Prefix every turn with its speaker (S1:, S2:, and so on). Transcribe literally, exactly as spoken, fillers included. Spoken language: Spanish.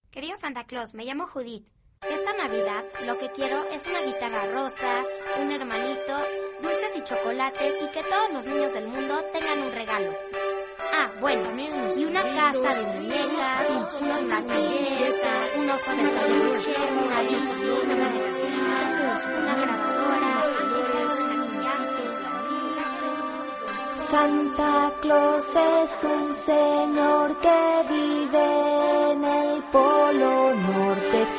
S1: Querido Santa Claus, me llamo Judith. Esta Navidad lo que quiero es una guitarra rosa, un hermanito, dulces y chocolates y que todos los niños del mundo tengan un regalo. Ah, bueno, y una casa de muñecas, unos lápices, un oso de peluche, una bicicleta, una medicina, una grabadora,
S2: Santa Claus es un señor que vive en el Polo Norte.